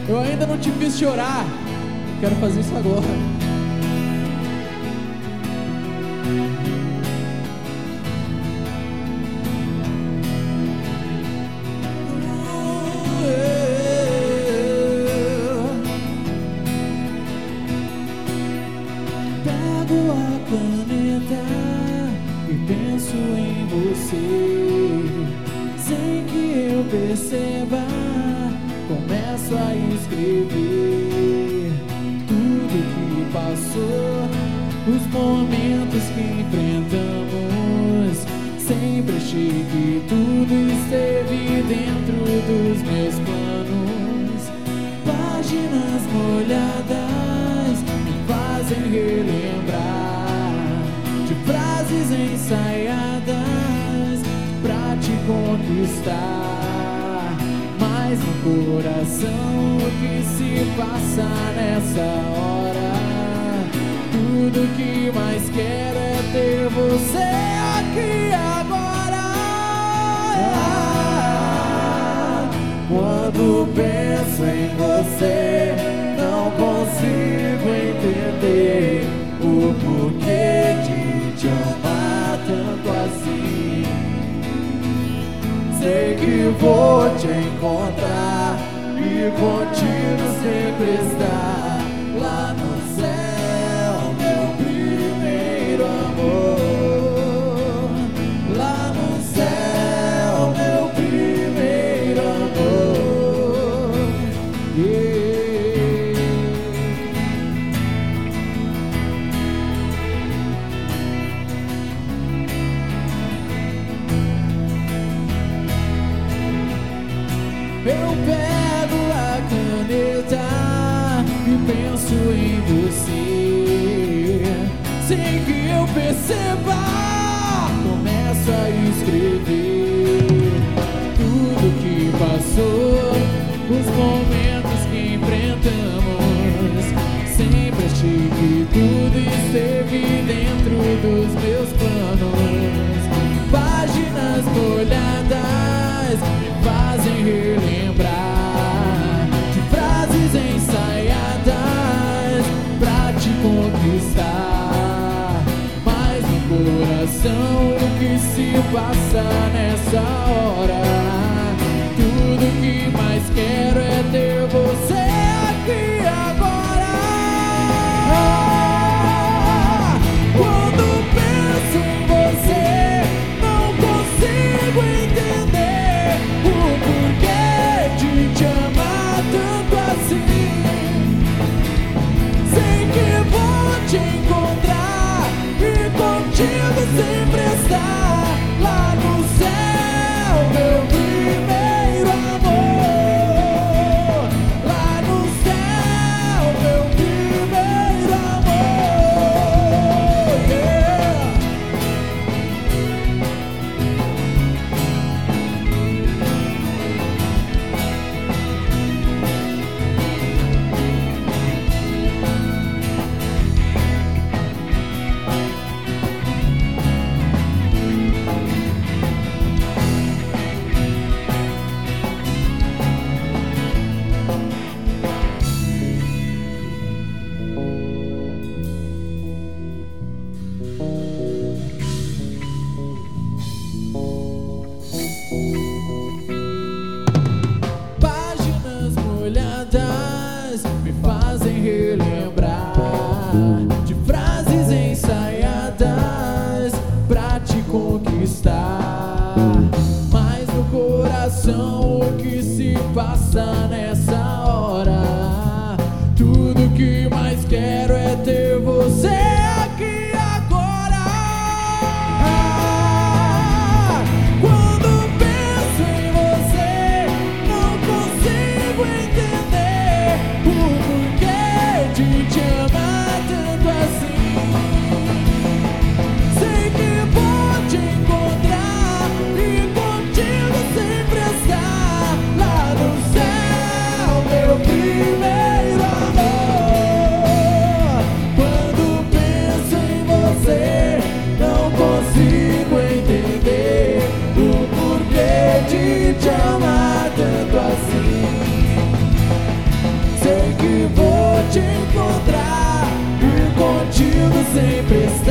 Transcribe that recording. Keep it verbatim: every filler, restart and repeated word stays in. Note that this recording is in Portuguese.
Eu ainda não te fiz chorar, quero fazer isso agora. Pego a caneta e penso em você, sem que eu perceba, começo a escrever tudo que passou, os momentos que enfrentamos. Sempre achei que tudo esteve dentro dos meus planos. Páginas molhadas me fazem relembrar de frases ensaiadas pra te conquistar. Mas no coração o que se passa nessa hora, tudo que mais quero é ter você aqui agora. Quando penso em você, não consigo entender o porquê de te amar tanto assim. Sei que vou te encontrar e contigo sempre estar lá no céu, meu primeiro amor. Lá no céu, meu primeiro amor. Yeah. Eu pego a caneta e penso em você, sem que eu perceba, começo a escrever tudo que passou, os momentos que enfrentamos. Sempre achei que tudo esteve dentro dos meus planos. Páginas molhadas me fazem relembrar de frases ensaiadas pra te conquistar. Mas no coração o que se passa nessa hora, tudo que mais quero é ter você aqui agora. Quando penso em você, não consigo entender o porquê de te amar tanto assim. Sei que vou te encontrar e contigo sempre estar lá no céu, meu primeiro amor. Lá no céu, meu primeiro amor. Yeah. Páginas molhadas me fazem relembrar de frases ensaiadas pra te conquistar. Mas no coração o que se passa nessa hora, tudo que mais quero é ter você aqui agora. Quando penso em você, não consigo entender o porquê de te amar tanto assim. Sei que vou te encontrar e contigo sempre estar lá no céu. sempre estar.